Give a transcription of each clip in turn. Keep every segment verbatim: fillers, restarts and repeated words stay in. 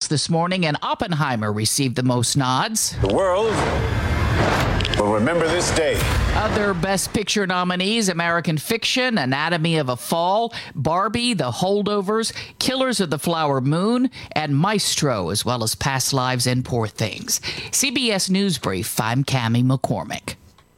this morning, and Oppenheimer received the most nods. The world will remember this day. Other Best Picture nominees: American Fiction, Anatomy of a Fall, Barbie, The Holdovers, Killers of the Flower Moon, and Maestro, as well as Past Lives and Poor Things. C B S News Brief, I'm Cammie McCormick.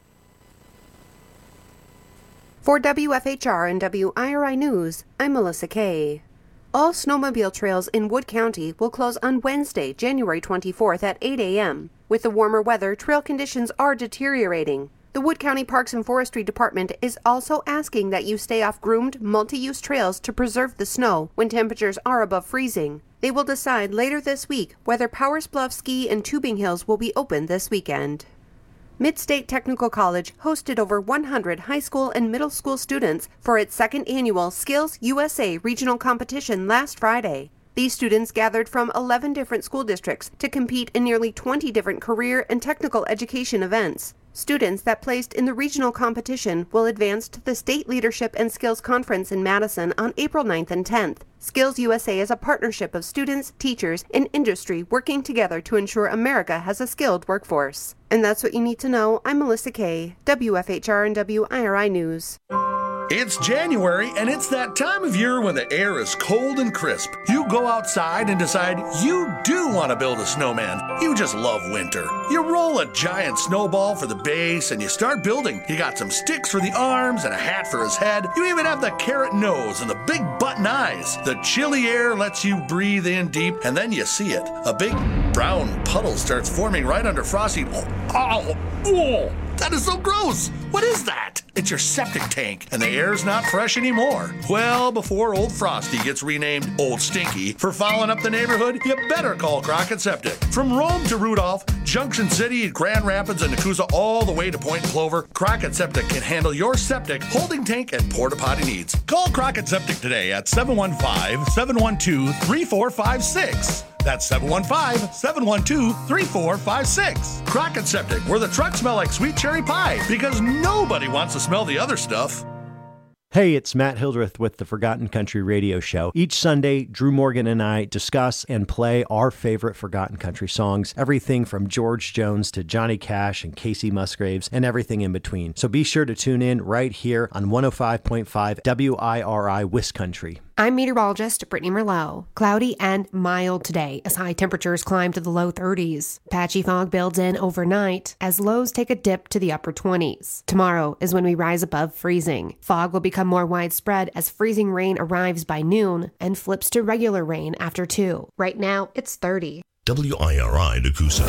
For W F H R and W I R I News, I'm Melissa Kay. All snowmobile trails in Wood County will close on Wednesday, January twenty-fourth at eight a.m. With the warmer weather, trail conditions are deteriorating. The Wood County Parks and Forestry Department is also asking that you stay off groomed, multi-use trails to preserve the snow when temperatures are above freezing. They will decide later this week whether Powers Bluff Ski and Tubing Hills will be open this weekend. Mid-State Technical College hosted over one hundred high school and middle school students for its second annual Skills U S A regional competition last Friday. These students gathered from eleven different school districts to compete in nearly twenty different career and technical education events. Students that placed in the regional competition will advance to the State Leadership and Skills Conference in Madison on April ninth and tenth. Skills U S A is a partnership of students, teachers, and industry working together to ensure America has a skilled workforce. And that's what you need to know. I'm Melissa Kay, W F H R and W I R I News. It's January, and it's that time of year when the air is cold and crisp. You go outside and decide you do want to build a snowman. You just love winter. You roll a giant snowball for the base, and you start building. You got some sticks for the arms and a hat for his head. You even have the carrot nose and the big button eyes. The chilly air lets you breathe in deep, and then you see it. A big brown puddle starts forming right under Frosty. Oh, oh, that is so gross. What is that? It's your septic tank, and the air's not fresh anymore. Well, before old Frosty gets renamed Old Stinky for fouling up the neighborhood, you better call Crockett Septic. From Rome to Rudolph, Junction City, Grand Rapids, and Nakusa, all the way to Point Clover, Crockett Septic can handle your septic, holding tank, and porta potty needs. Call Crockett Septic today at seven one five, seven one two, three four five six. That's seven one five, seven one two, three four five six. Crockett Septic, where the trucks smell like sweet cherry pie, because nobody wants to smell the other stuff. Hey, it's Matt Hildreth with the Forgotten Country Radio Show. Each Sunday, Drew Morgan and I discuss and play our favorite Forgotten Country songs, everything from George Jones to Johnny Cash and Casey Musgraves and everything in between. So be sure to tune in right here on one oh five point five W I R I Wiscountry. I'm meteorologist Brittany Merlot. Cloudy and mild today as high temperatures climb to the low thirties. Patchy fog builds in overnight as lows take a dip to the upper twenties. Tomorrow is when we rise above freezing. Fog will become more widespread as freezing rain arrives by noon and flips to regular rain after two. Right now, it's thirty. W I R I Nakusa.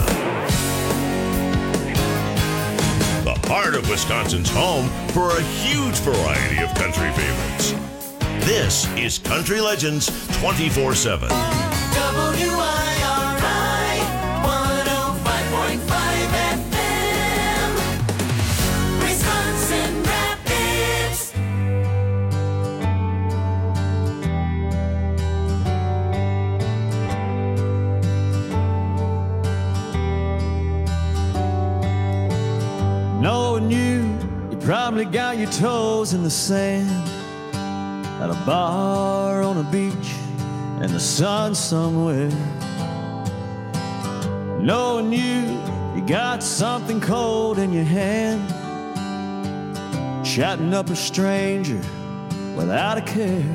The heart of Wisconsin's home for a huge variety of country favorites. This is Country Legends twenty-four seven. W I R I one oh five point five F M, Wisconsin Rapids. Knowing you, you probably got your toes in the sand at a bar on a beach in the sun somewhere. Knowing you, you got something cold in your hand, chatting up a stranger without a care.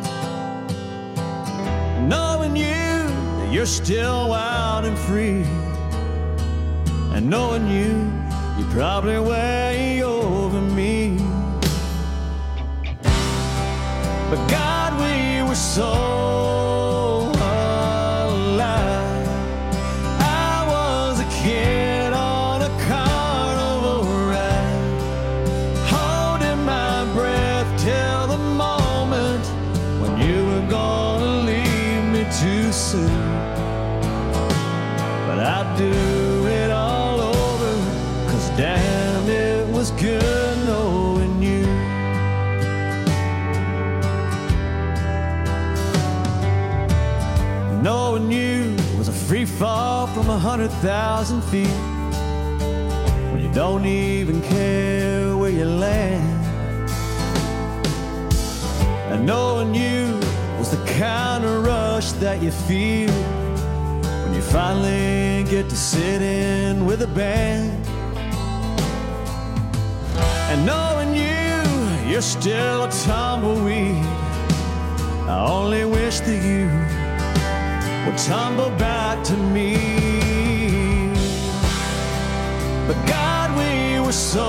Knowing you, that you're still wild and free, and knowing you, you're probably way over me. But God, we were so alive. I was a kid on a carnival ride, holding my breath till the moment when you were gonna leave me too soon. But I'd do it all over, 'cause damn, it was good knowing you. Knowing you was a free fall from a hundred thousand feet, when you don't even care where you land. And knowing you was the kind of rush that you feel finally get to sit in with a band. And knowing you, you're still a tumbleweed, I only wish that you would tumble back to me. But God, we were so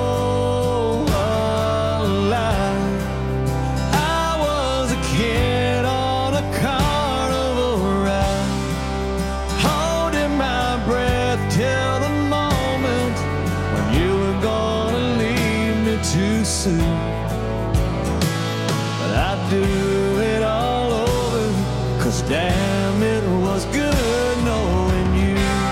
alive. I was a kid on a carnival ride, holding my breath till the moment when you were gonna leave me too soon. But I'd do it all over, 'cause damn, it was good knowing you.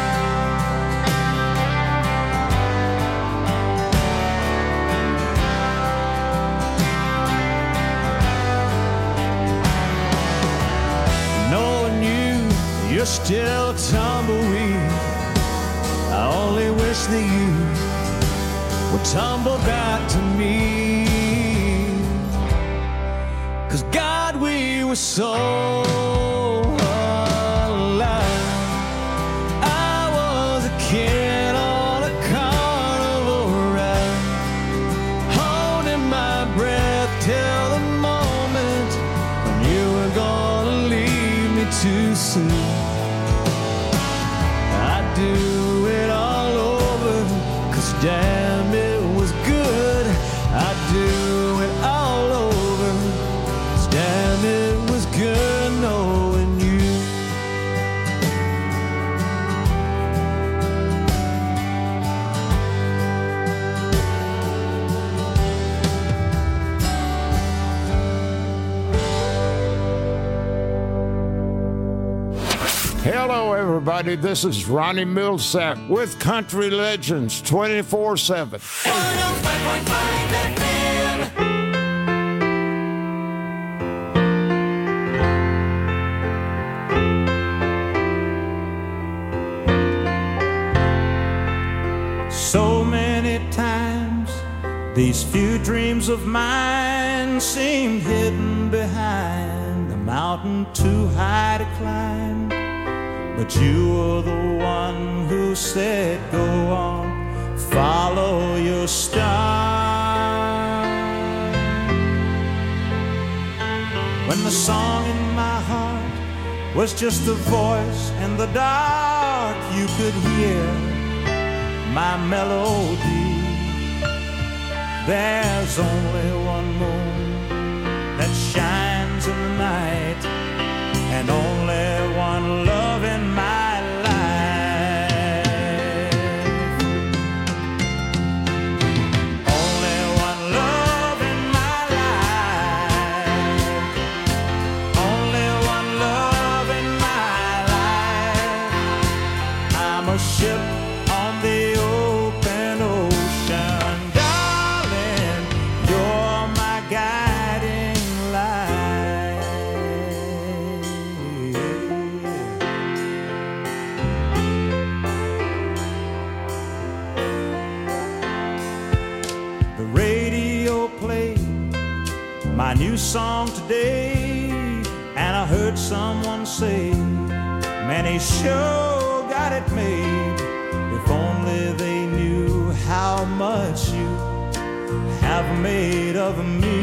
Knowing you, you're still a tumbleweed, I only wish that you would tumble back to me. 'Cause God, we were so alive. I was a kid on a carnival ride, holding my breath till the moment when you were gonna leave me too soon. I'd do it all over, 'cause damn, it was good. I'd do it all over, 'cause damn, it was good knowing you. Hello, everybody. This is Ronnie Millsap with Country Legends twenty-four seven. So many times these few dreams of mine seemed hidden behind a mountain too high to climb. But you were the one who said, go on, follow your star. When the song in my heart was just a voice in the dark, you could hear my melody. There's only one moon that shines in the night, and only one love in my life. Only one love in my life. Only one love in my life. I'm a ship on the open ocean, darling, you're my guiding light. The radio played my new song today, and I heard someone say, man, he sure got it made. If only they knew how much you have made of me.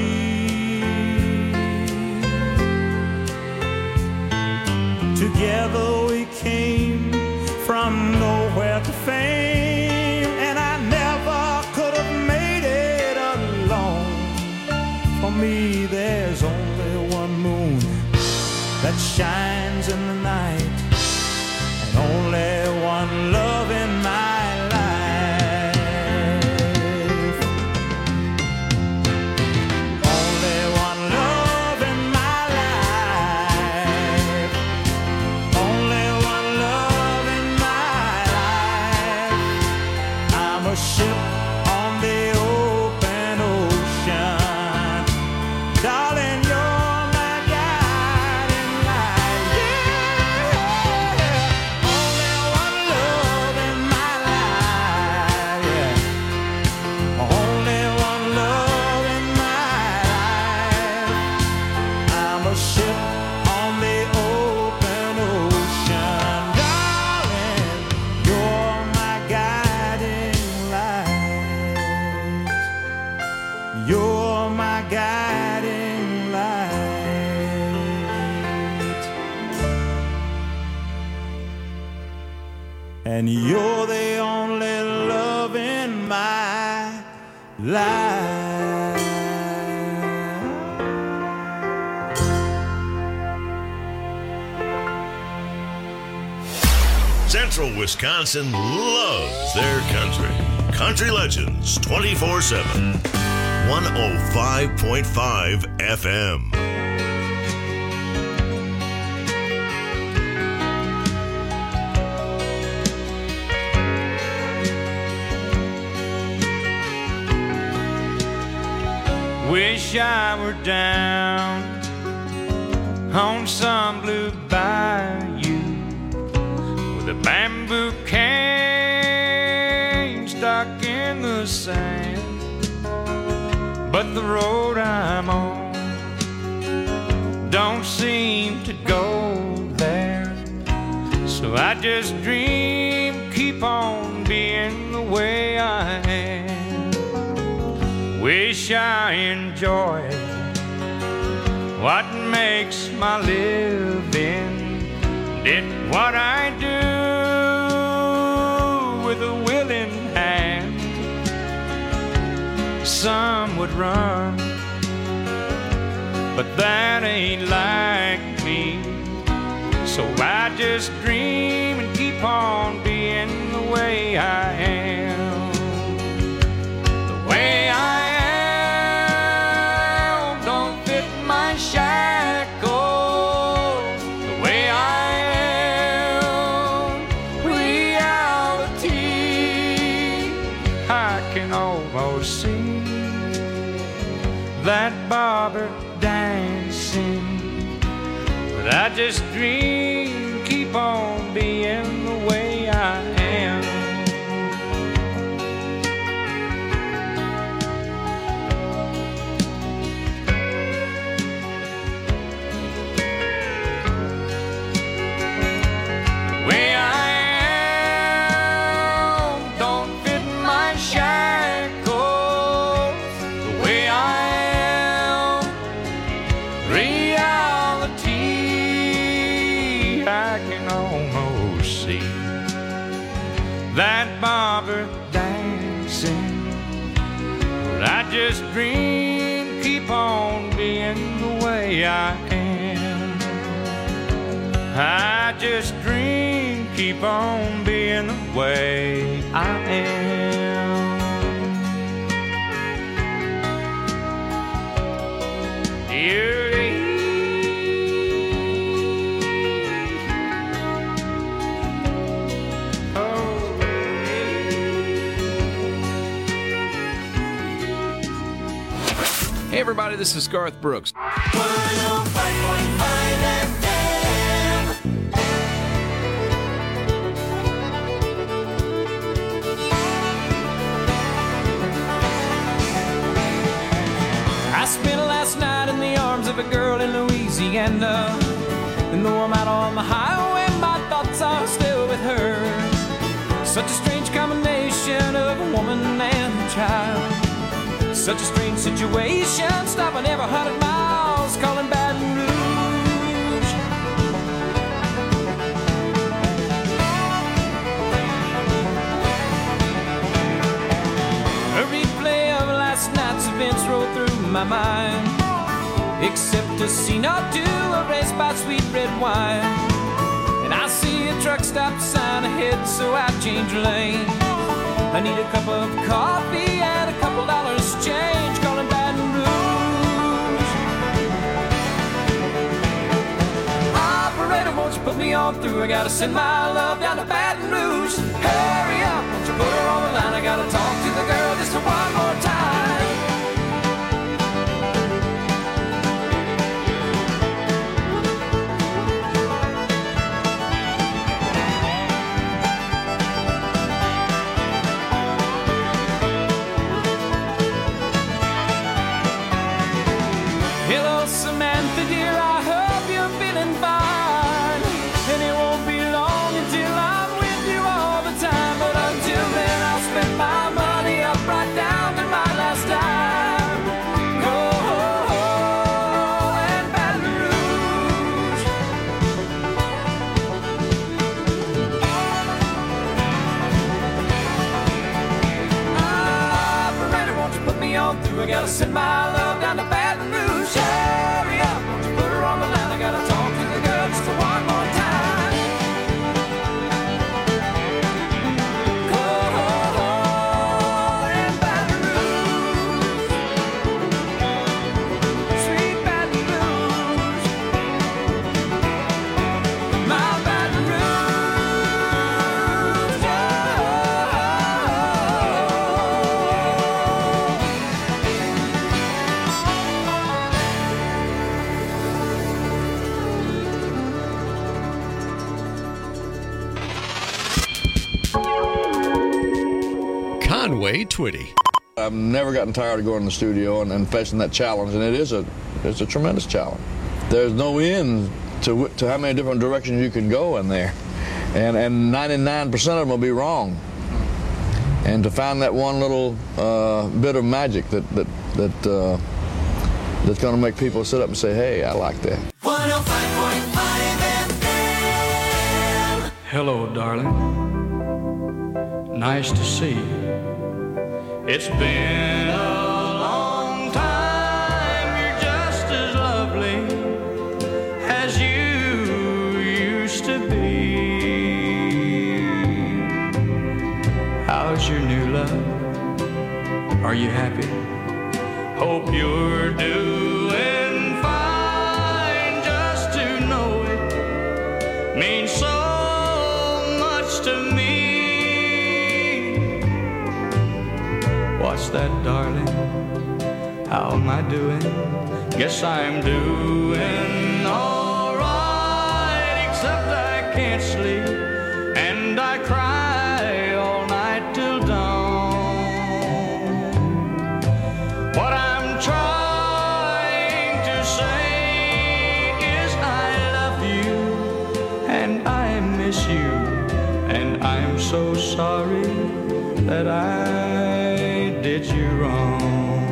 Together we came from nowhere to fame, and I never could have made it alone. For me, there's only one moon that shines in the night, and only one love in my life. Only one love in my life. Only one love in my life. I'm a ship on the open ocean, darling, you're my guiding light. Yeah. Only one love in my life. Yeah. Only one love in my life. I'm a ship on the open ocean, darling. and you're the only love in my life. Central Wisconsin loves their country. Country Legends twenty-four seven. one oh five point five F M. Wish I were down on some blue bayou with a bamboo cane stuck in the sand, but the road I'm on don't seem to go there. So I just dream, keep on being the way I am. Wish I enjoyed what makes my living, did what I do with a willing hand. Some would run, but that ain't like me. So I just dream and keep on being the way I am. The way I am don't fit my shackles. The way I am, reality. I can almost see that barber dancing, but I just dream, keep on being the way I am. The way I am don't fit my shackles. The way I am, reality. I can almost see that barber dancing, but I just dream, keep on being the way I am. I just dream, keep on being the way I am. Hey everybody, this is Garth Brooks. one oh five point five F M. I spent last night in the arms of a girl in Louisiana, and though I'm out on the highway, my thoughts are still with her. Such a strange combination of a woman and a child. Such a strange situation, stopping every hundred miles, calling Baton Rouge. A replay of last night's events roll through my mind, except a scene or two erased by sweet red wine. And I see a truck stop sign ahead, so I change lanes. I need a cup of coffee and a couple dollars change, calling Baton Rouge. Operator, won't you put me on through? I gotta send my love down to Baton Rouge. Hurry up, won't you put her on the line? I gotta talk to the girl just one more time. Hello, Samantha, dear, I hope you're feeling fine. And it won't be long until I'm with you all the time. But until then, I'll spend my money up right down We gotta send my love down to Baton Rouge. Hurry up, won't you put her on the line? I gotta talk to the girl just one more time. Oh, in Baton Rouge, sweet Baton Rouge, my Baton Rouge. Conway Twitty. I've never gotten tired of going in the studio and, and facing that challenge, and it is a it's a tremendous challenge. There's no end to to how many different directions you can go in there, and and ninety-nine percent of them will be wrong. And to find that one little uh, bit of magic that that that uh, that's going to make people sit up and say, "Hey, I like that." one oh five point five F M. Hello, darling. Nice to see you. It's been a long time. You're just as lovely as you used to be. How's your new love? Are you happy? Hope you're doing fine. Just to know it means so much to me. What's that, darling? How am I doing? Guess I'm doing all right, except I can't sleep and I cry all night till dawn. What I'm trying to say is I love you and I miss you, and I'm so sorry that I did you wrong.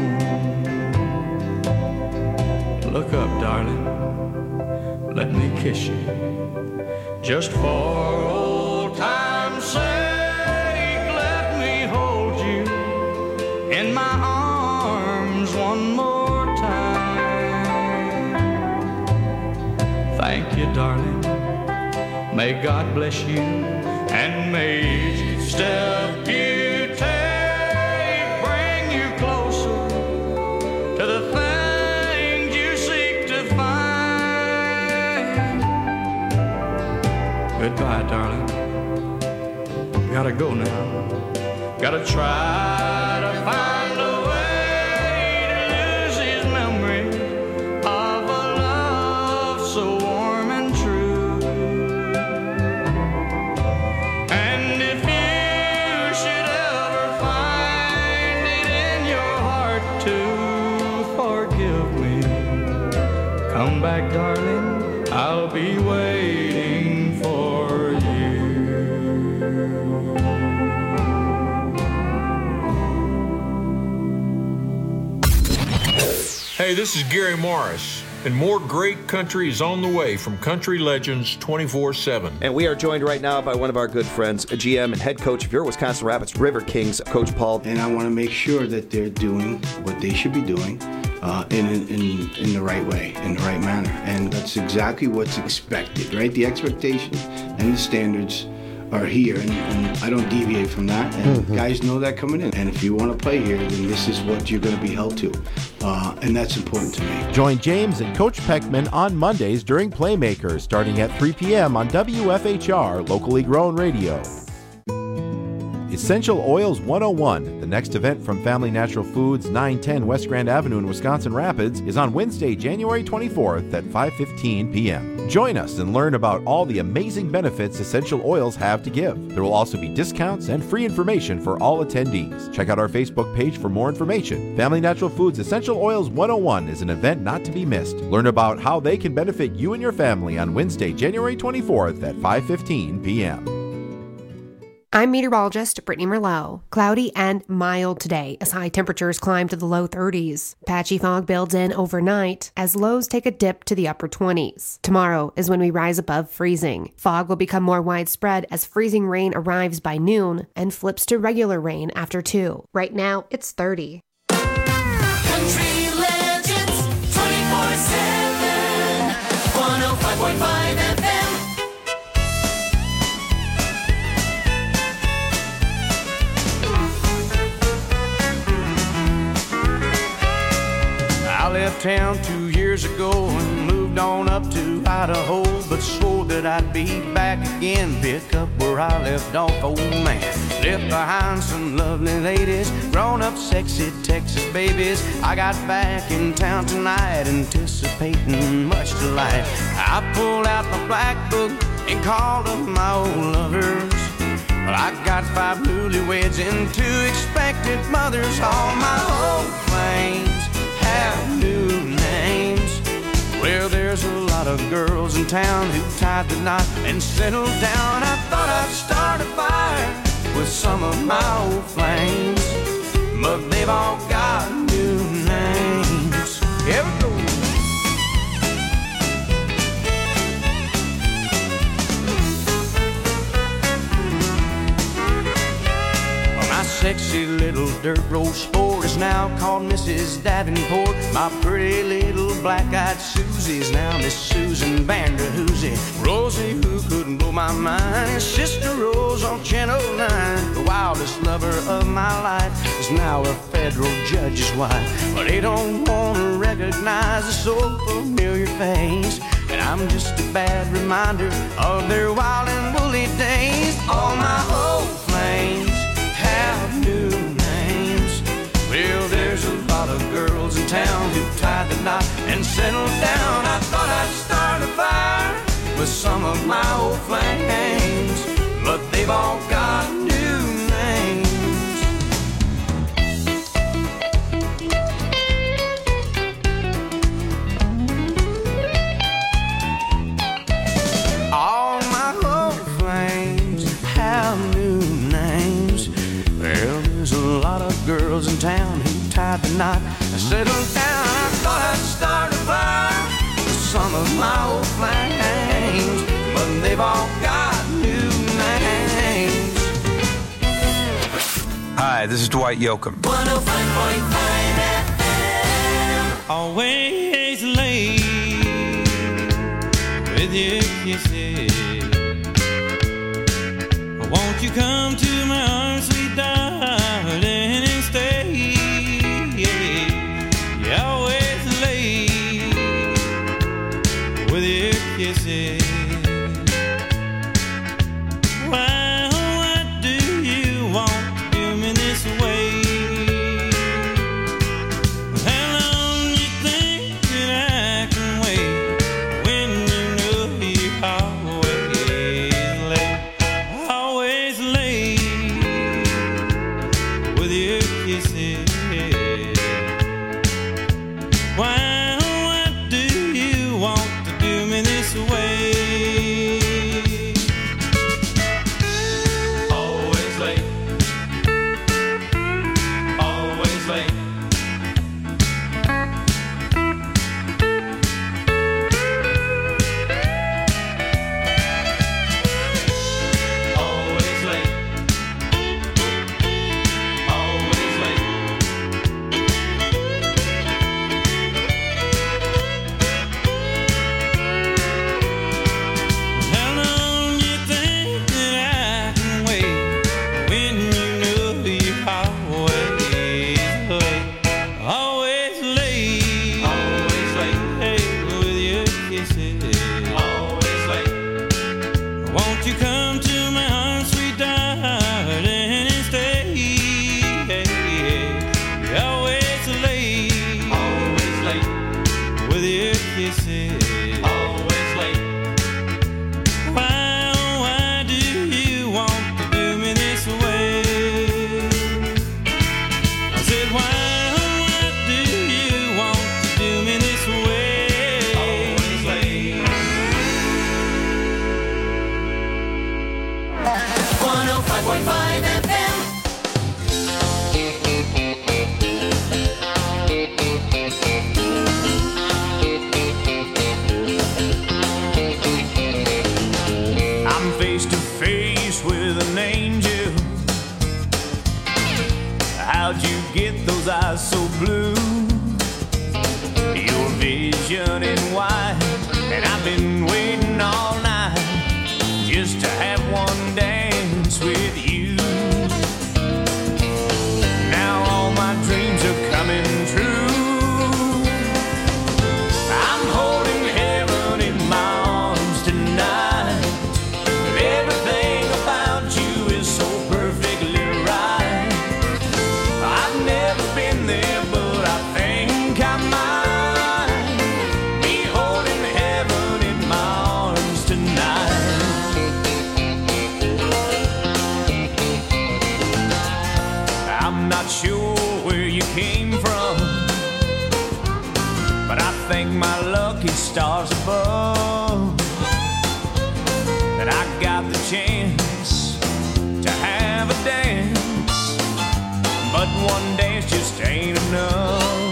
Look up, darling, let me kiss you, just for old time's sake. Let me hold you in my arms one more time. Thank you, darling, may God bless you, and may each step you goodbye, darling. Gotta go now. Gotta try to find a way to lose his memory of a love so warm and true. And if you should ever find it in your heart to forgive me, come back, darling. I'll be waiting for you. Hey, this is Gary Morris, and more great country is on the way from Country Legends twenty-four seven. And we are joined right now by one of our good friends, a G M and head coach of your Wisconsin Rapids River Kings, Coach Paul. And I want to make sure that they're doing what they should be doing uh, in, in, in the right way, in the right manner. And that's exactly what's expected, right? The expectations and the standards are here, and, and I don't deviate from that. And mm-hmm. guys know that coming in. And if you want to play here, then this is what you're going to be held to. Uh, and that's important to me. Join James and Coach Peckman on Mondays during Playmakers, starting at three p.m. on W F H R, locally grown radio. Essential Oils one oh one, the next event from Family Natural Foods, nine ten West Grand Avenue in Wisconsin Rapids, is on Wednesday, January twenty-fourth at five fifteen p.m. Join us and learn about all the amazing benefits essential oils have to give. There will also be discounts and free information for all attendees. Check out our Facebook page for more information. Family Natural Foods Essential Oils one oh one is an event not to be missed. Learn about how they can benefit you and your family on Wednesday, January twenty-fourth at five fifteen p.m. I'm meteorologist Brittany Merlot. Cloudy and mild today as high temperatures climb to the low thirties. Patchy fog builds in overnight as lows take a dip to the upper twenties. Tomorrow is when we rise above freezing. Fog will become more widespread as freezing rain arrives by noon and flips to regular rain after two. Right now, it's thirty. point five F M. I left town two years ago and moved on up to Idaho, but swore that I'd be back again, pick up where I left off, old man. Left behind some lovely ladies, grown-up sexy Texas babies. I got back in town tonight, anticipating much delight. I pulled out my black book and called up my old lovers. Well, I got five newlyweds and two expected mothers. All my old flames have new names. Well, there's a lot of girls in town who tied the knot and settled down. I thought I'd start a fire with some of my old flames, but they've all got new names. Here we go. My sexy little dirt road sport is now called Missus Davenport. My pretty little black-eyed Susie's now Miss Susan Vanderhoosie. Rosie, who couldn't blow my mind, is Sister Rose on Channel nine. The wildest lover of my life is now a federal judge's wife. But they don't want to recognize a so familiar face, and I'm just a bad reminder of their wild and woolly days. All my old flames have new names. Well, there's a lot of girls in town who tied the knot and settled down. I thought I'd start a fire with some of my old flames, but they've all got new names. All my old flames have new names. Well, there's a lot of girls in town who tied the knot and settled down. I thought I'd start a fire with some of my old flames, but they've all got new names. Hi, this is Dwight Yoakam. one oh five point five F M. Always late with your kisses. Won't you come to my arms, sweet darling, and stay? You're always late with your kisses. Why, what do you want to do me this way? How long you think that I can wait when you know you're always late? Always late with your kisses. Why, what do you want to do me this way? Always late. Always late. Always late. Always late. How long you think that I can wait when you know you're always late? Always late. Always late. Hey, with your kisses. Always late. Won't you come to my arms, sweet darling, and stay? You're always late. Always late. With your kisses. Always late. Why, oh, why do you want to do me this way? I said, why, oh, why do you want to do me this way? Always late. one oh five point five F M. I'm face to face with an angel. How'd you get those eyes so blue? Your vision in white, and I've been waiting just to have one dance with you. Now all my dreams are coming true. I'm holding heaven in my arms tonight. Everything about you is so perfectly right. I've never been there, but I think I might be holding heaven in my arms tonight. I'm not sure where you came from, but I thank my lucky stars above that I got the chance to have a dance, but one dance just ain't enough.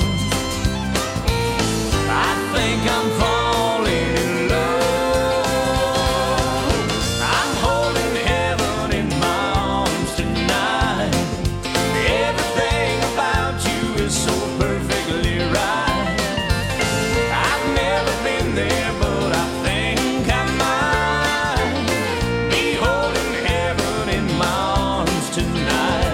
I think I'm falling in love. I'm holding heaven in my arms tonight. Everything about you is so perfectly right. I've never been there, but I think I might be holding heaven in my arms tonight.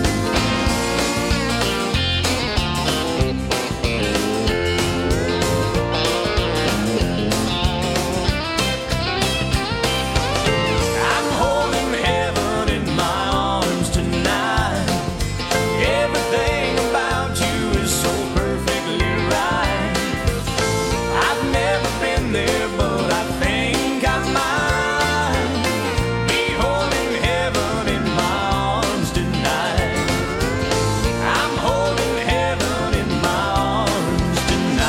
I'm holding heaven in my arms tonight. Everything about you is so perfectly right. I've never been there, but I think I might be holding heaven in my arms tonight. I'm holding heaven in my arms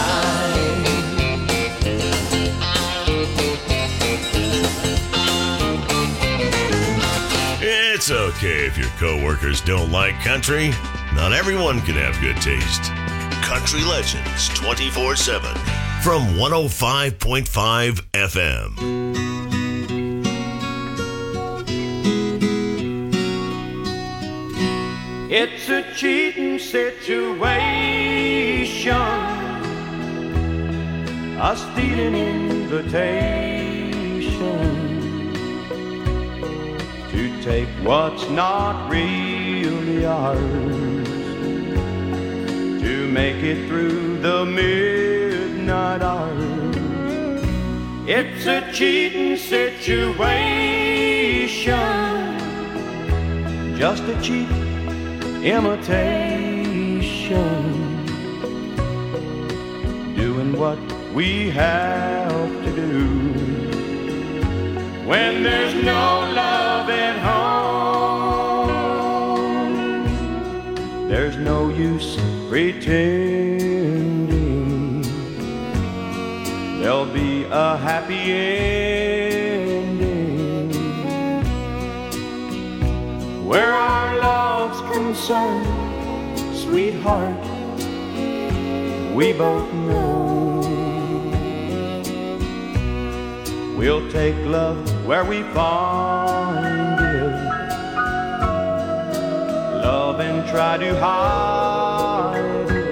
It's okay if your coworkers don't like country. Not everyone can have good taste. Country Legends twenty-four seven from one oh five point five F M. It's a cheating situation, a stealing invitation to take what's not really ours, to make it through the midnight hours. It's a cheating situation, just a cheap imitation, doing what we have to do when there's no love at home. There's no use pretending there'll be a happy ending where our love's concerned, sweetheart. We both know we'll take love where we find it, love and try to hide it.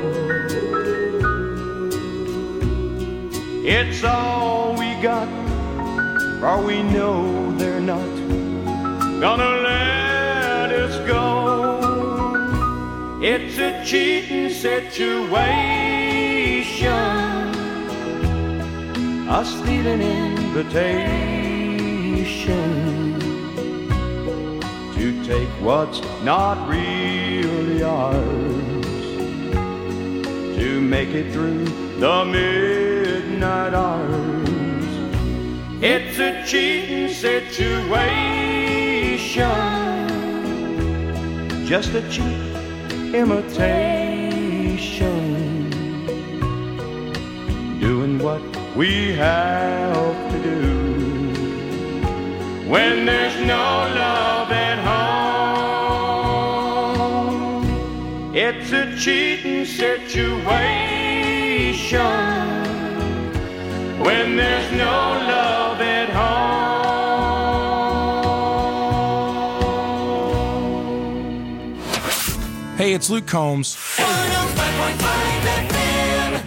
It's all we got, for we know they're not gonna let us go. It's a cheating situation, a stealing invitation to take what's not really ours, to make it through the midnight hours. It's a cheating situation, just a cheap imitation, doing what we have to do when there's no love at home. It's a cheating situation when there's no love at home. Hey, it's Luke Combs. one oh five point five F M.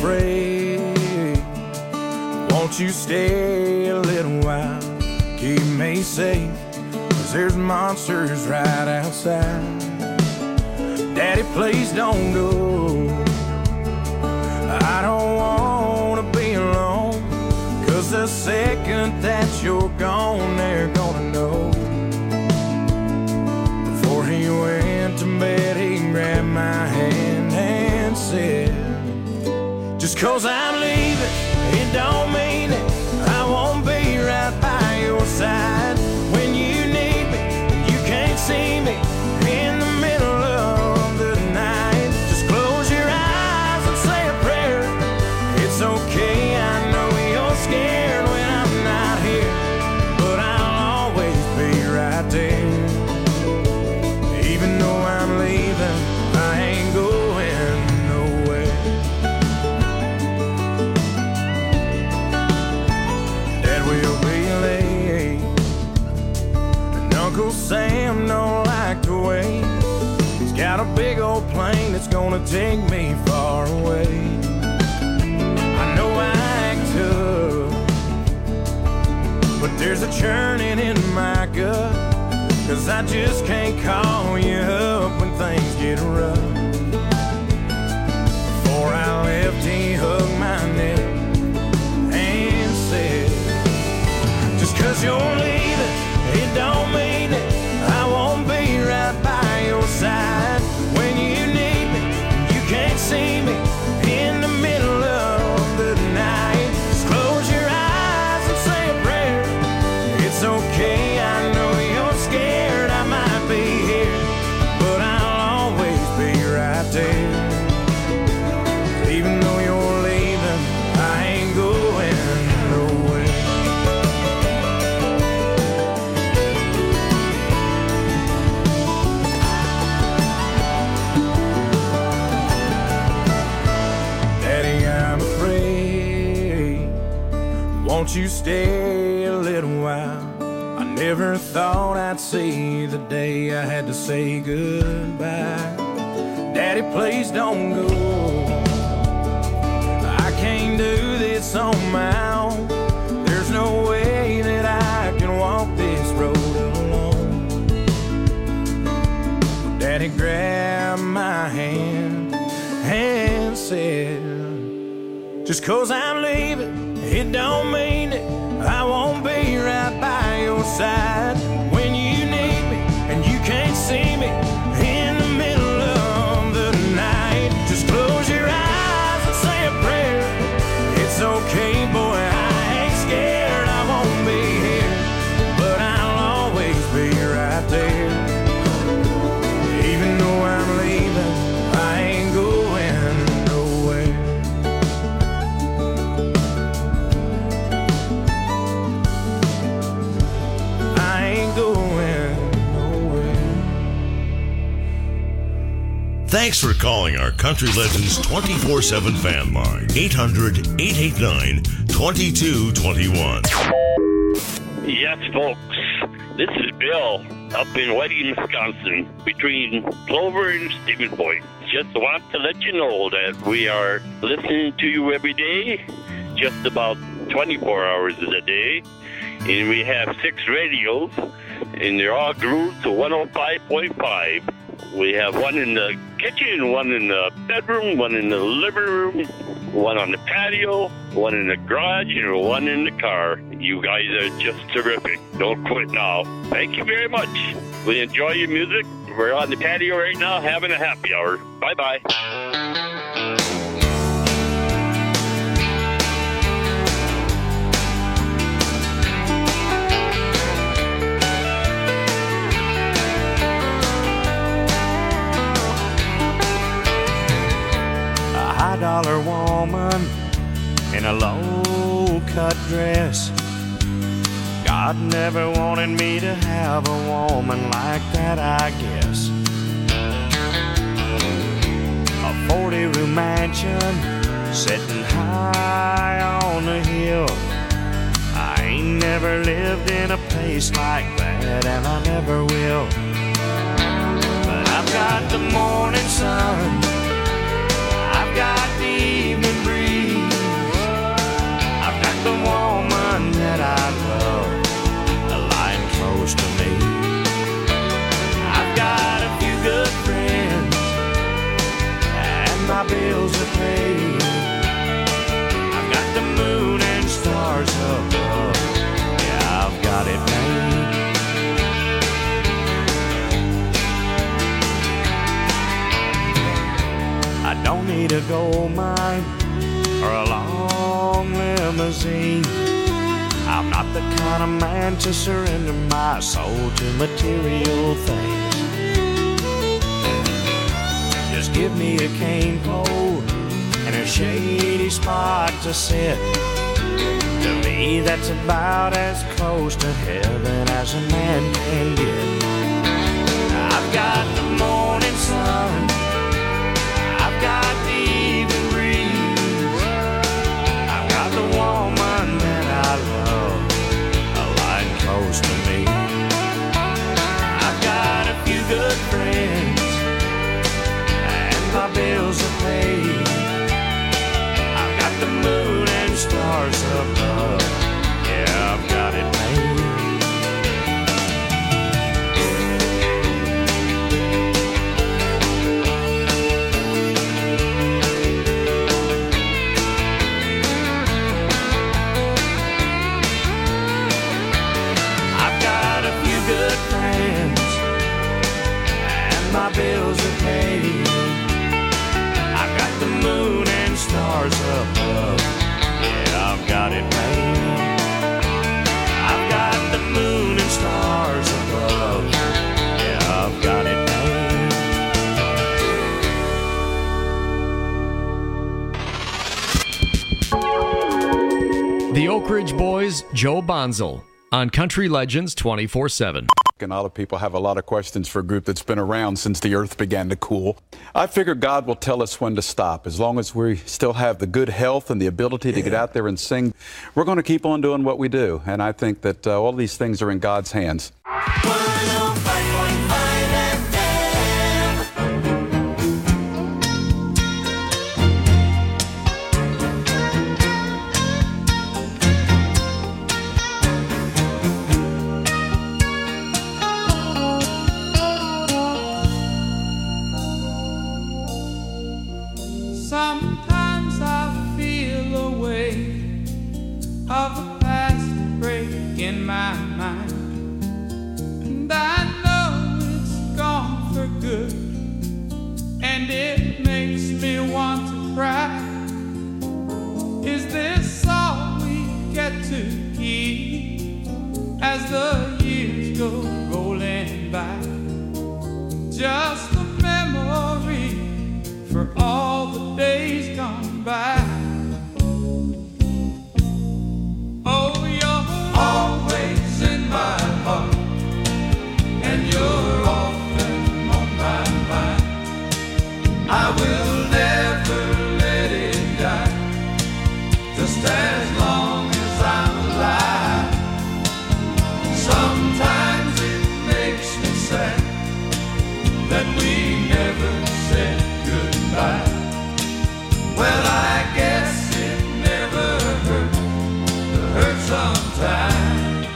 afraid. Won't you stay a little while? Keep me safe, 'cause there's monsters right outside. Daddy, please don't go. I don't wanna be alone, 'cause the second that you're gone, they're gonna know. Before he went to bed, he grabbed my hand and said, just 'cause I'm leaving, it don't mean it. I won't be right by your side. When you need me, you can't see me in the middle of the night. Just close your eyes and say a prayer. It's okay, I know you're scared when I'm not here, but I'll always be right there. Even though I'm leaving, I ain't going nowhere. Dad will be late, and Uncle Sam don't like to wait. He's got a big old plane that's gonna take me far away. I know I act tough, but there's a churning in my gut, 'cause I just can't call you up when things get rough. Before I left, he hugged my neck and said, just 'cause you're leaving, it don't mean it. I won't be right by your side. When you need me, you can't see me in the middle of the night. Just close your eyes and say a prayer. It's okay, I know you're scared, I might be here, but I'll always be right there. Even though you're leaving, I ain't going nowhere. Daddy, I'm afraid. Won't you stay a little while? I never thought I'd see the day I had to say goodbye. Daddy, please don't go. I can't do this on my own. There's no way that I can walk this road alone. Daddy grabbed my hand and said, just 'cause I'm leaving, it don't mean it. I won't be right by your side. When you need me and you can't see me in the middle of the night. Just close your eyes and say a prayer. It's okay, boy, I ain't scared. I won't be here, but I'll always be right there. Even though I'm leaving, I ain't going nowhere. I ain't going nowhere. Thanks for calling our Country Legends twenty-four seven fan line. eight hundred, eight eight nine, two two two one. Yes, folks. This is Bill up in Whiting, Wisconsin, between Clover and Stevens Point. Just want to let you know that we are listening to you every day, just about twenty-four hours a day. And we have six radios, and they're all glued to one oh five point five. We have one in the kitchen, one in the bedroom, one in the living room, one on the patio, one in the garage, and one in the car. You guys are just terrific. Don't quit now. Thank you very much. We enjoy your music. We're on the patio right now having a happy hour. Bye-bye. High-dollar woman in a low-cut dress. God never wanted me to have a woman like that, I guess. A forty-room mansion sitting high on the hill. I ain't never lived in a place like that, and I never will. But I've got the morning sun, I've got the evening breeze. and my bills are paid. I've got the moon and stars above. Yeah, I've got it made. I don't need a gold mine or a long limousine. I'm not the kind of man to surrender my soul to material things. Just give me a cane pole and a shady spot to sit. To me, that's about as close to heaven as a man can get. I've got the morning sun, I've got the evening breeze, I've got the woman that I love lying close to me. I've got a few good friends and my bills are paid. I've got the moon and stars above. Yeah, I've got it made. My bills are paid. I've got the moon and stars above. Yeah, I've got it made. I've got the moon and stars above. Yeah, I've got it made. The Oak Ridge Boys, Joe Bonzel, on Country Legends twenty-four seven. And a lot of people have a lot of questions for a group that's been around since the earth began to cool. I figure God will tell us when to stop. As long as we still have the good health and the ability to get out there and sing, we're going to keep on doing what we do. And I think that uh, all these things are in God's hands. Sometimes I feel a weight of the past break in my mind, and I know it's gone for good, and it makes me want to cry. Is this all we get to keep as the years go rolling by? Just a memory for all the days gone by. Oh, you're always in my heart, and you're often on my mind. I will never let it die, just as long as I'm alive. Sometimes it makes me sad that we never said goodbye. Well, I guess it never hurt to hurt sometimes.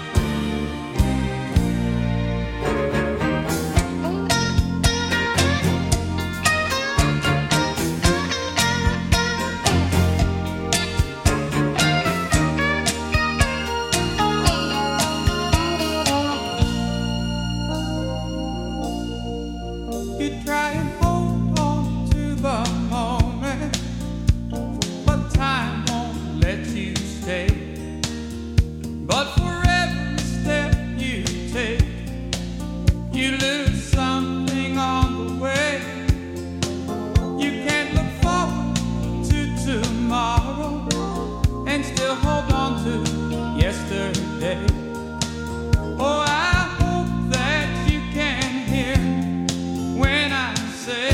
You try and hold on to the moment, but time won't let you stay. But for every step you take, you lose something on the way. You can't look forward to tomorrow and still hold on to yesterday. Oh, I hope that you can hear when I say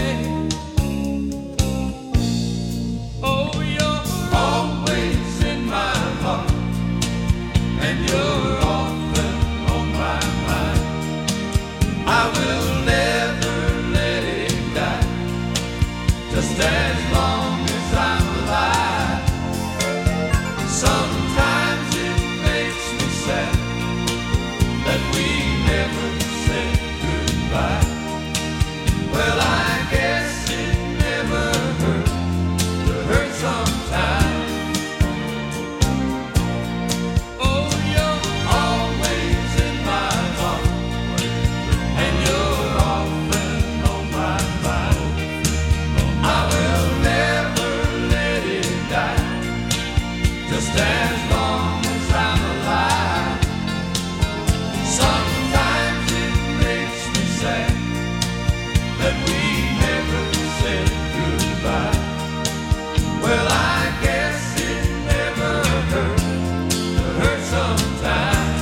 that we never said goodbye. Well, I guess it never hurt, hurt sometimes.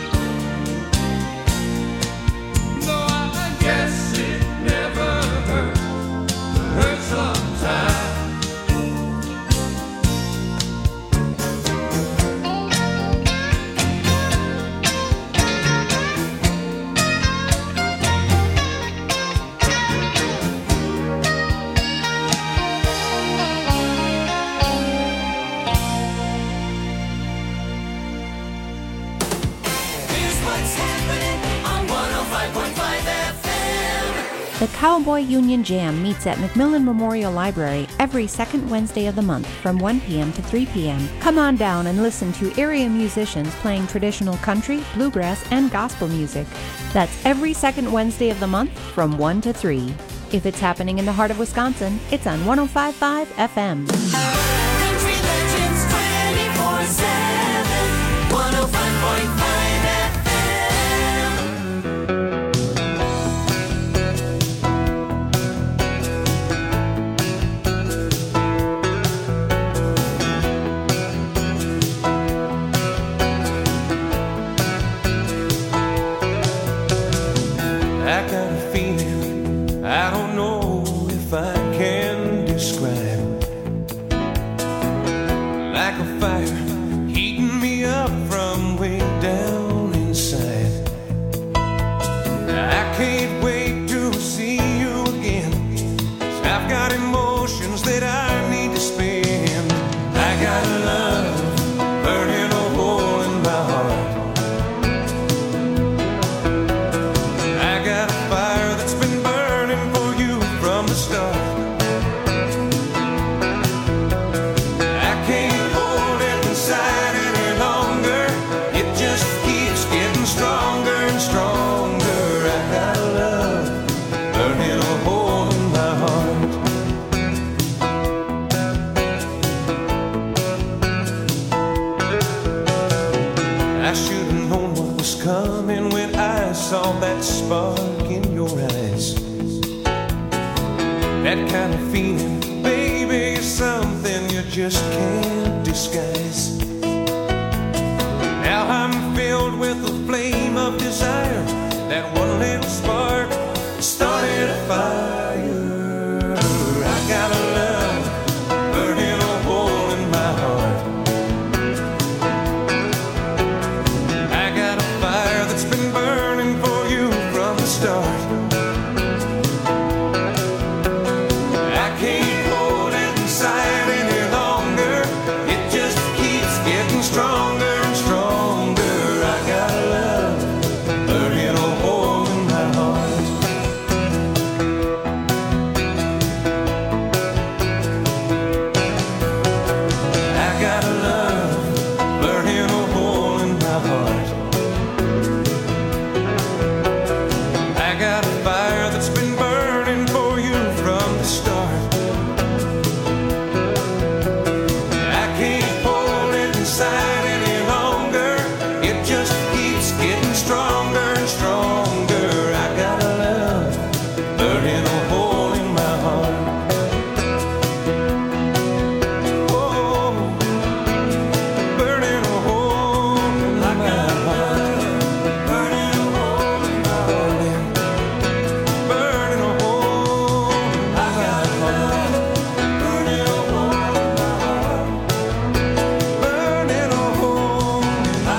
No, I guess it never hurt, hurt sometimes. The Cowboy Union Jam meets at McMillan Memorial Library every second Wednesday of the month from one p.m. to three p.m. Come on down and listen to area musicians playing traditional country, bluegrass, and gospel music. That's every second Wednesday of the month from one to three. If it's happening in the heart of Wisconsin, it's on one oh five point five F M. Country Legends twenty-four seven, one oh five point five F M. I got a feeling, I don't know if I can describe, like a fire heating me up from way down inside. I can't wait to see you again, 'cause I've got emotions that I need to spend. I got love burning a hole in my heart. I got a fire that's been burning for you from the start. I can't hold it inside any longer. It just keeps getting stronger and stronger. I got love burning a hole in my heart. I should have known what was coming when I saw that spark in your eyes. That kind of feeling, baby, is something you just can't disguise. Now I'm filled with the flame of desire. That one little spark started a fire. I got a love burning a hole in my heart. I got a fire that's been burning for you from the start. I can't hold it inside any longer. It just keeps getting stronger and stronger. I got love burning a hole in my heart. I got love burning a hole in my heart. I got a fire that's been burning for you from the start. I can't hold it inside any longer. It just keeps getting stronger and stronger. I got a love burning a hole in my heart. Oh, burning a hole in my heart. Burning a hole in my heart. Burning a hole in my heart. Burning a hole in my heart. Burning a hole in my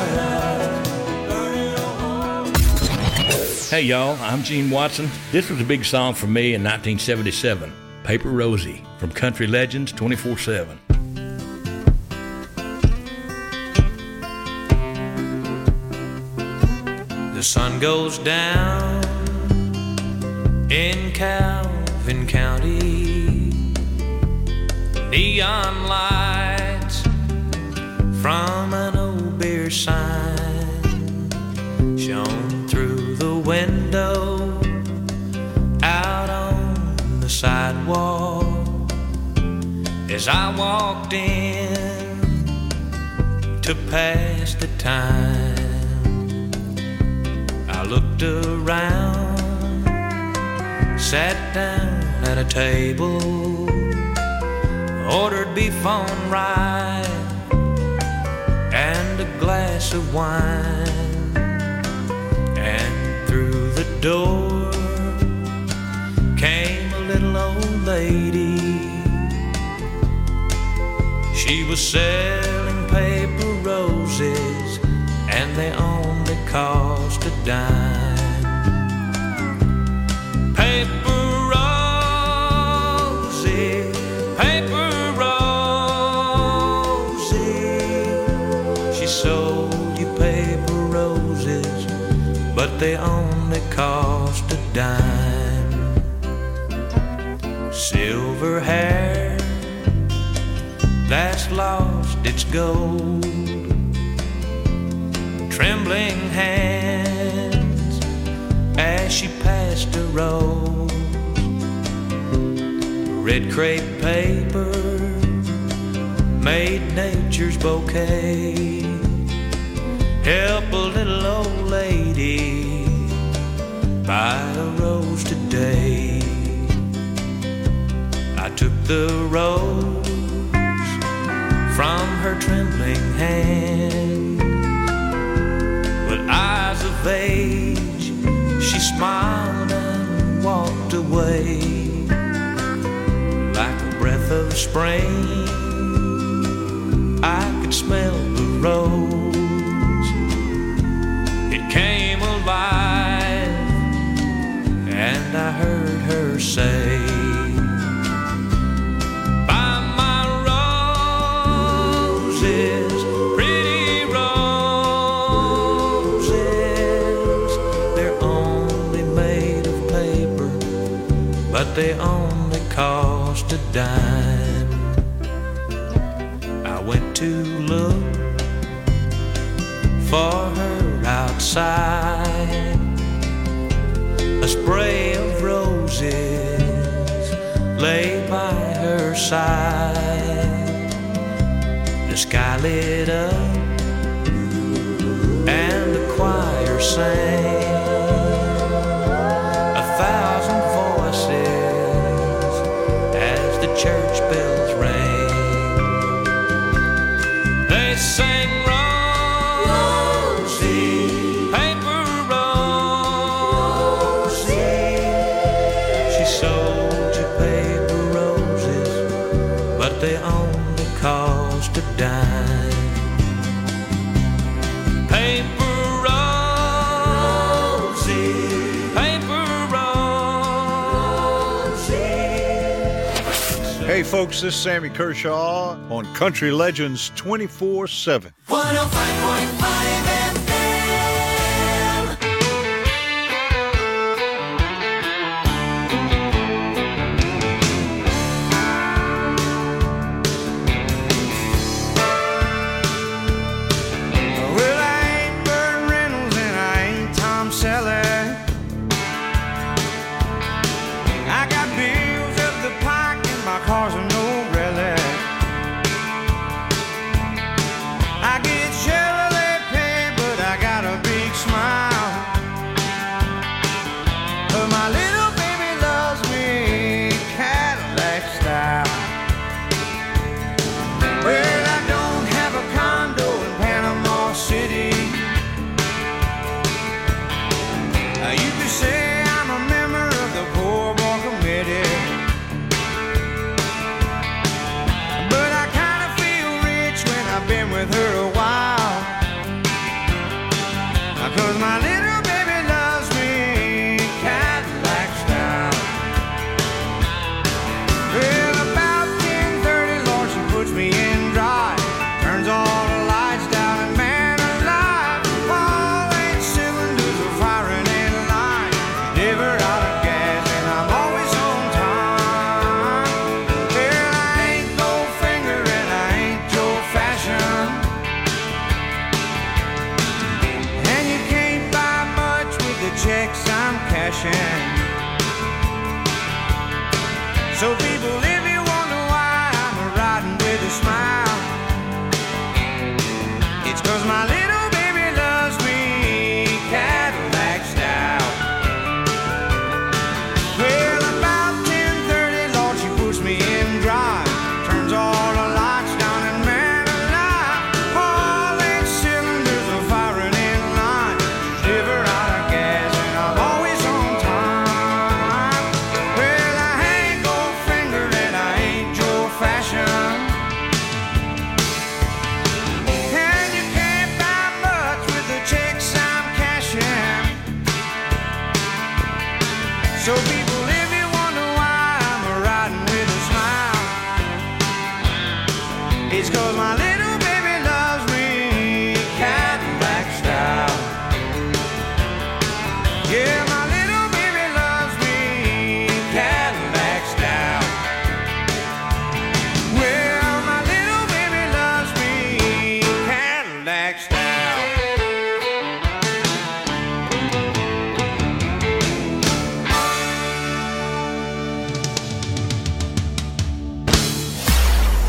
heart. Hey y'all, I'm Gene Watson. This was a big song for me in nineteen seventy-seven, Paper Rosie from Country Legends twenty-four seven. The sun goes down in Calvin County. Neon lights from an old beer sign shone through the window out on the sidewalk. As I walked in to pass the time, I looked around, sat down at a table, ordered beef on rye and a glass of wine, and through the door came a little old lady. She was selling paper roses, and they only cost a dime. Paper roses, paper roses. She sold you paper roses, but they only cost a dime. Silver hair that's lost its gold, trembling hands as she passed a rose, red crepe paper made nature's bouquet. Help a little old lady buy a rose today. I took the rose from her trembling hand. With eyes of age, she smiled and walked away. Like a breath of spring, I could smell the rose. It came alive, and I heard her say, pretty roses, they're only made of paper, but they only cost a dime. I went to look for her outside, a spray of roses lay by her side. The sky lit up and the choir sang, a thousand voices as the church bells rang. They sang roses, paper roses. She sold you paper roses, but they only cost a dime. Paper roses, paper roses. Hey folks, this is Sammy Kershaw on Country Legends twenty-four seven. one oh five point five F M. Well, I ain't Burt Reynolds and I ain't Tom Selleck. I got bills up the pike and my car's a no relic. I get Chevrolet pay, but I got a big smile. But my little baby loves me Cadillac style. Well, I don't have a condo in Panama City. Uh, you could say I'm a member of the Poor Boy Committee. But I kind of feel rich when I've been with her a while. Uh, Cause my little baby loves me Cadillac style. Well, about ten thirty, Lord, she puts me in drive. Turns all the lights down and man alive, all eight cylinders are firing in line. Never out of gas and I'm always on time. Well, I ain't Goldfinger and I ain't Joe Fashion, and you can't buy much with the checks I'm cashing. So people, if you wonder why I'm riding with a smile, it's 'cause my little baby loves me Cadillac style. Well, I'm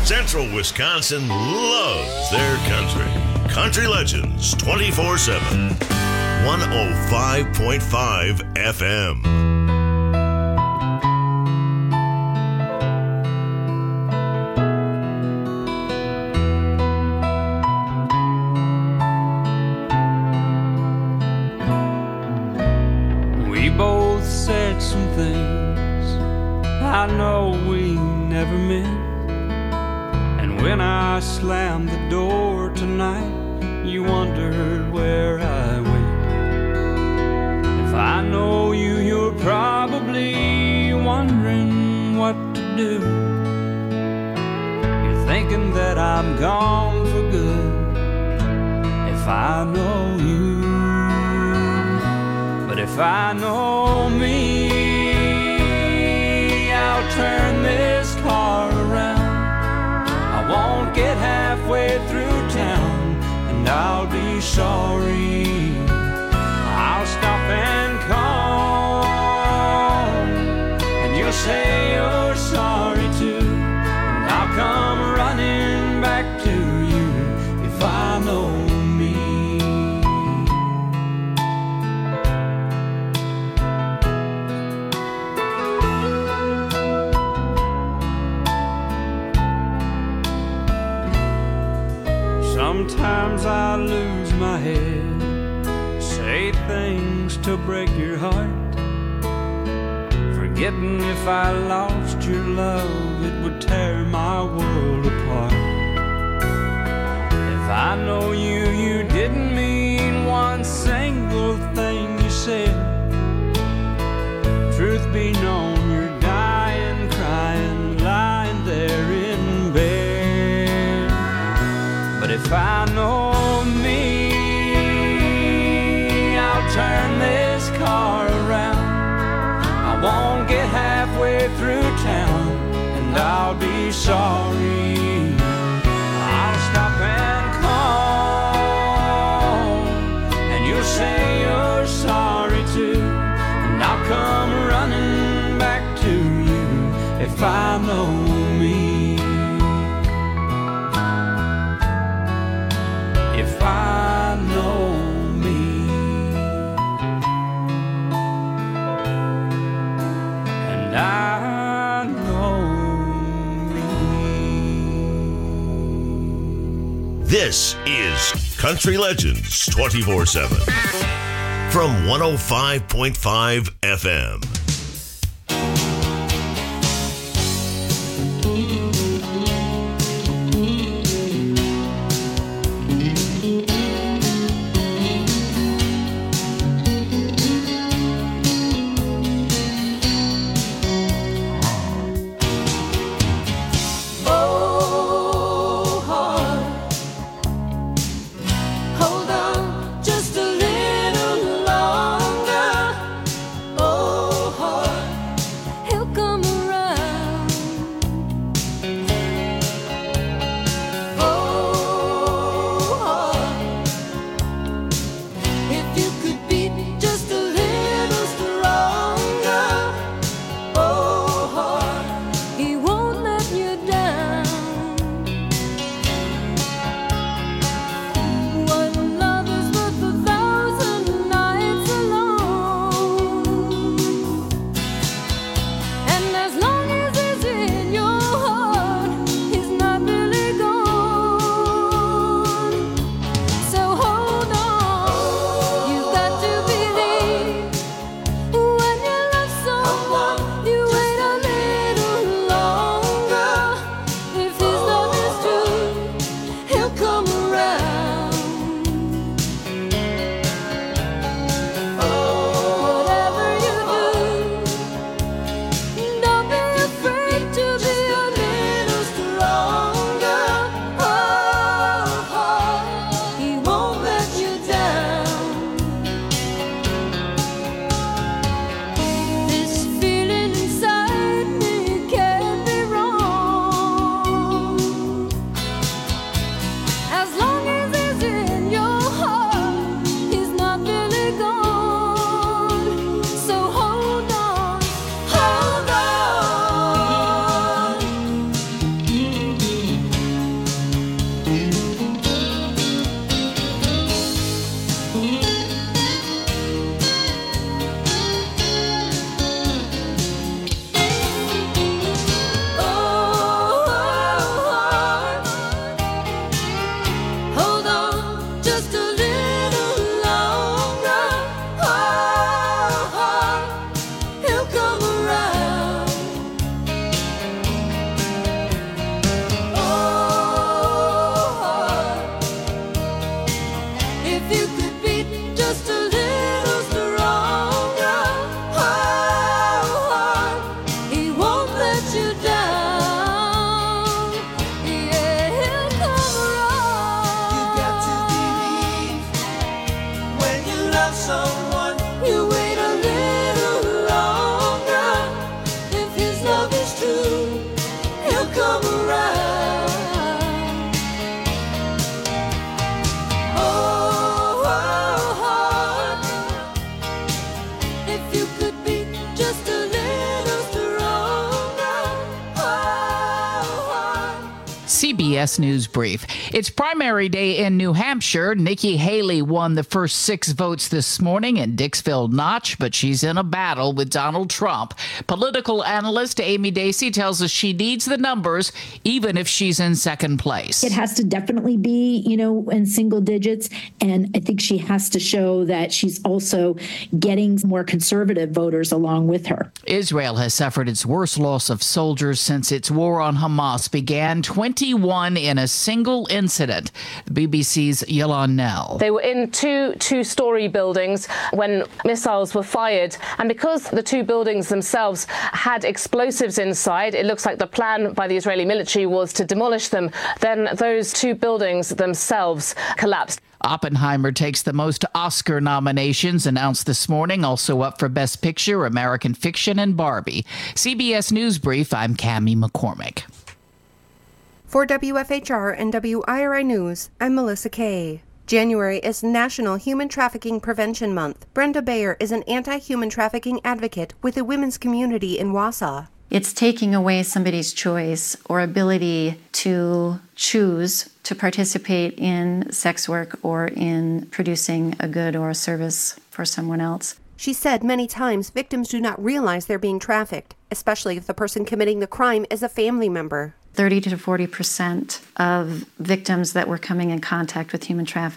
Central Wisconsin loves their country. Country Legends twenty-four seven. one oh five point five F M. We both said some things I know we never meant. And when I slammed the door tonight, you wondered where I went. If I know you, you're probably wondering what to do. You're thinking that I'm gone for good. If I know you, but if I know me, I'll turn this car around. I won't get halfway through town, and I'll be sorry. I'll stop and call, and you'll say you're sorry too, and I'll come running back to you if I know me. Sometimes I lose my head, say things to break your heart, forgetting if I lost your love, it would tear my world apart. If I know you, you didn't mean one single thing you said. Truth be known, you're dying, crying, lying there in bed. But if I know me, I'll turn this car around. I won't get halfway through town, and I'll be sorry. I'll stop and call, and you'll say you're sorry too, and I'll come running back to you if I know me. If I know me, and I know me. This is Country Legends twenty-four seven from one oh five point five F M. Hold on just a little longer. Oh, C B S News Brief. It's primary day in New Hampshire. Nikki Haley won the first six votes this morning in Dixville Notch, but she's in a battle with Donald Trump. Political analyst Amy Dacey tells us she needs the numbers even if she's in second place. It has to definitely be, you know, in single digits, and I think she has to show that she's also getting more conservative voters along with her. Israel has suffered its worst loss of soldiers since its war on Hamas began, twenty-one in a single incident. The B B C's Yolande Nell. They were in two two-story buildings when missiles were fired, and because the two buildings themselves had explosives inside, it looks like the plan by the Israeli military was to demolish them. Then those two buildings themselves collapsed. Oppenheimer takes the most Oscar nominations announced this morning, also up for Best Picture, American Fiction, and Barbie. C B S News Brief, I'm Cammie McCormick. For W F H R and W I R I News, I'm Melissa Kay. January is National Human Trafficking Prevention Month. Brenda Bayer is an anti-human trafficking advocate with the women's community in Wausau. It's taking away somebody's choice or ability to choose to participate in sex work or in producing a good or a service for someone else. She said many times victims do not realize they're being trafficked, especially if the person committing the crime is a family member. thirty to forty percent of victims that were coming in contact with human trafficking